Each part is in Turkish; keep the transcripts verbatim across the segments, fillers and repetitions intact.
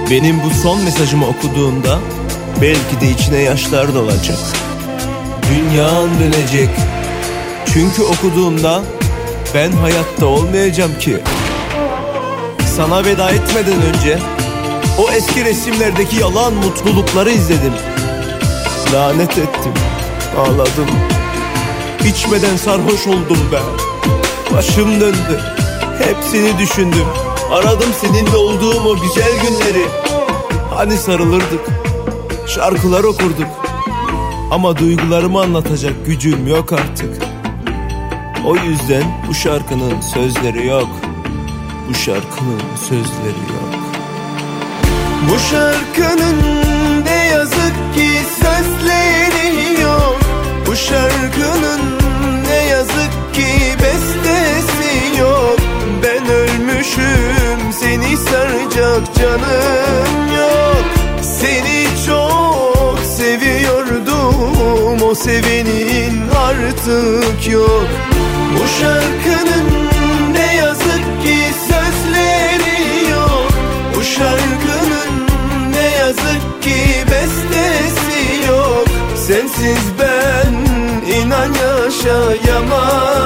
Benim bu son mesajımı okuduğunda belki de içine yaşlar dolacak. Dünyan dönecek. Çünkü okuduğunda ben hayatta olmayacağım ki. Sana veda etmeden önce o eski resimlerdeki yalan mutlulukları izledim. Lanet ettim, ağladım. İçmeden sarhoş oldum ben. Başım döndü, hepsini düşündüm. Aradım seninle olduğum o güzel günleri. Hani sarılırdık, şarkılar okurduk. Ama duygularımı anlatacak gücüm yok artık. O yüzden bu şarkının sözleri yok. Bu şarkının sözleri yok. Bu şarkının ne yazık ki sözleri yok. Bu şarkının ne yazık ki bestesi yok. Ben ölmüşüm, seni saracak canım yok. Seni çok seviyordum, o sevenin artık yok. Bu şarkının ne yazık ki sözleri yok. Bu şarkının ne yazık ki bestesi yok. Sensiz ben inan yaşayamadım.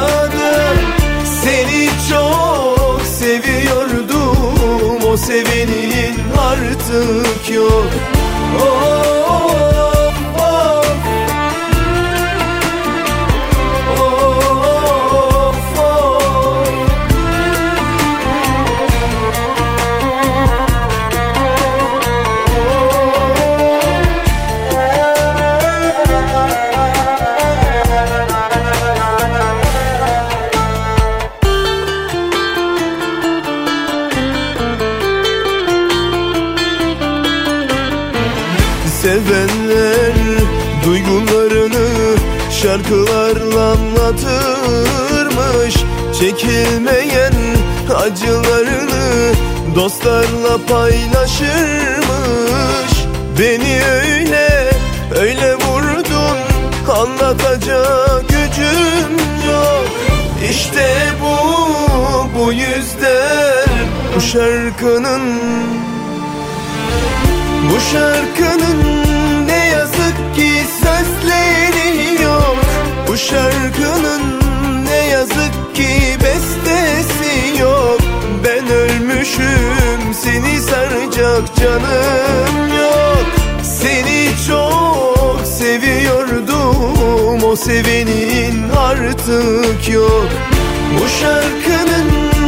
Seni çok seviyordum, o sevenin artık yok. Oh. Sevenler duygularını şarkılarla anlatırmış. Çekilmeyen acılarını dostlarla paylaşırmış. Beni öyle öyle vurdun, anlatacak gücüm yok. İşte bu, bu yüzden bu şarkının Bu şarkının ne yazık ki sözleri yok. Bu şarkının ne yazık ki bestesi yok. Ben ölmüşüm, seni saracak canım yok. Seni çok seviyordum, o sevenin artık yok. Bu şarkının